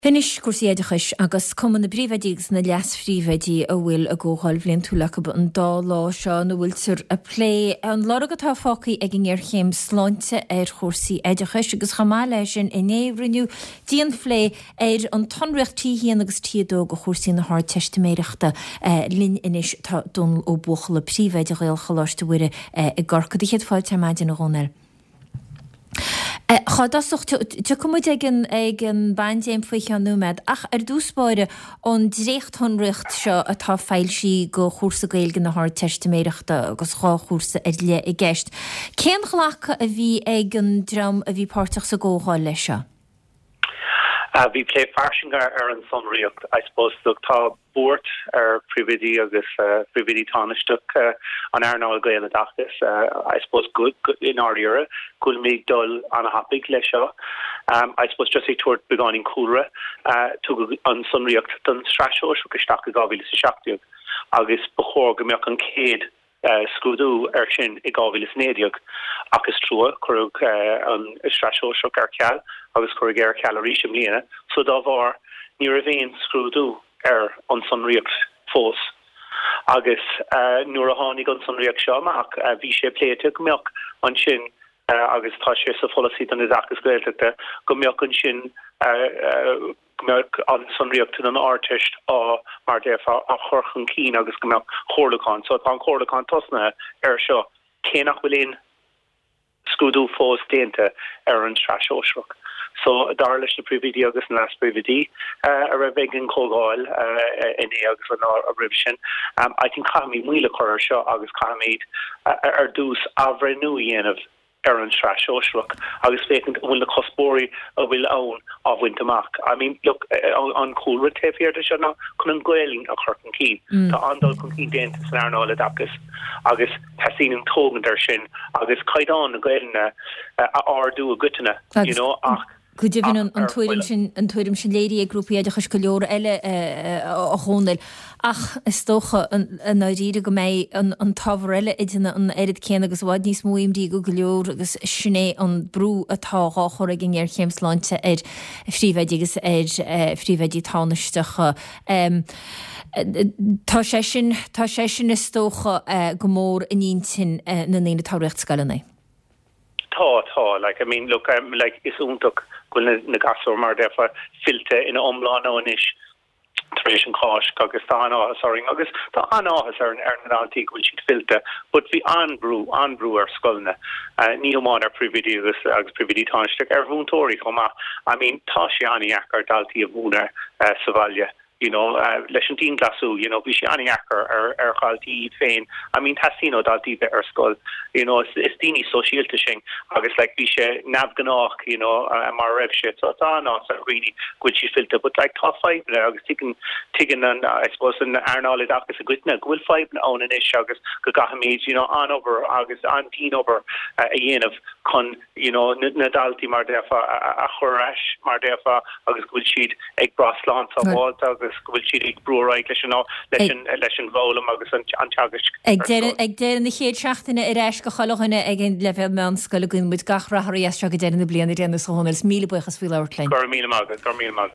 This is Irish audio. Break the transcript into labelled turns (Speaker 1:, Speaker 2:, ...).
Speaker 1: Finis cuasaíidechas agus cuman na bríomhadígus na leasfríomhadí a bhfuil a ggóáil bhlion túlacha an dá lá seo na bhfuil tur a plé an láragatá fácaí ag an ggéirchéim sláinte chósaí éidechas agus chamá lei sin in éhriniu díon phlé an tonreacht tíhíon agus tíadó go chósaí na háir testméireachta lin inis dún ó buchal a príomhaidir réal chaláiste bhuire i gcorca dí chéad fáilte maidin na gcónair. Chadasocht te cumid ag an bandéim faoich an númed ach dúspáire an dréchthonreacht seo atá feilsí go chósa gailgan na háir testméireachta agus chá chósa le i gceist. Cén chhlacha a bhí ag an dram a bhí páirteach sa ggóáil lei seo?
Speaker 2: We play Farshingar an sonreacht. I suppose tá board prividi agus prividi tanistuk an Arnal Gael Dachtis. I suppose good in our era. Could make dull an a happy lesha. I suppose just a toward beginning Kura to an sonreacht dun strasho shukistak gavil shaktiug. Agus bechor gemerk an kid Scrúdú sin I gábhíle snéideag agus trúa chuig an strasó seo ar ceall agus chuig ar ceall a ríis mlíana, so dá bhar ní a bhéon scrúdú an sonreacht fós. Agus nuair a tháinig an sonreacht seo amach bhí sé pléite go mbeadh an sin agus tá sé sa folasí an Oideachtas Gaeltachta go mbeadh an sin an sonreacht an artist mar defa a chorchan cín agus go mbeadh chorlacán, so an chorlacán tosna seo cénach bhfuil scrúdú fós déanta an strasóisreach. So dar leis na prividi agus na las prividi a ra bheith an cógáil in agus an a rib sin. I think chaimí míle chuir seo agus chaimíd dús ahre nu dhéanamh an strasóisreach agus fécinn bhfuil na cospóirí a bhfuil ann á bhainteach. I mean, look, an cúra taobhhéirde seo ná chun an gcuiling a chuircan cín. Tá andal chun cín déanta san Arnála Dachas agus tá sín an tógan ar sin agus caiidán na gcuiline a ardú a gutainna, you know, ach
Speaker 1: Could you an tuairim sin léirí ag grúpaíidechas go leor eile a chónail. Ach is tócha an áiríre go méid an tábhar eile idirna an éad céan agus bhaid níos móimdí go leor agus sinné an brú atá chor ag an ggéirchéim sláinte phríomhaidí agus phríomhaidí tánaisteacha. Tá sé sin is tócha go mór in íontin na naoine táreacht scalanna.
Speaker 2: Tá, like, I mean, look, like, is úntaach gwn na gasor mar defa filte in omlán ónis tradition cáis agus tá anáhas agus tá anáhas ar an antí gwyl siad filte, but bhí anbrú ar scolna ní amán ar prividi agus prividi táisteach ar bhúntóirí chomá. I mean, tá sé aniach ar daltaí a bhúna sa bhaile. You know, leis an tín glasú, you know, bhí sé aniachar ar chailtí féin. I mean, tasíno daltí be ar scoil. You know, is tíní sosiálta sin, agus like bhí sé nabganách, you know, mar raibh sé, so tá ná sa really good si filter, but like tá feibne agus tigan an, I suppose, an Arnála Dachas a gutna, gohfuil feibne ón in isis agus go gahamid, you know, anover agus antín over a dhéanamh chun, you know, na daltí mar defa a chorais mar defa agus gohfuil siad ag braslán sa bháil agus gohfuil siad ag brúráid leis an bhólam agus an teagas.
Speaker 1: Ag déir na chéad seachtainna i réis go chalachanna ag an leibh me an scoil a gún muid gachrathirí go déir na bliana déanana sa hónil míle buchas fí leir clein.
Speaker 2: Gur míle mágad.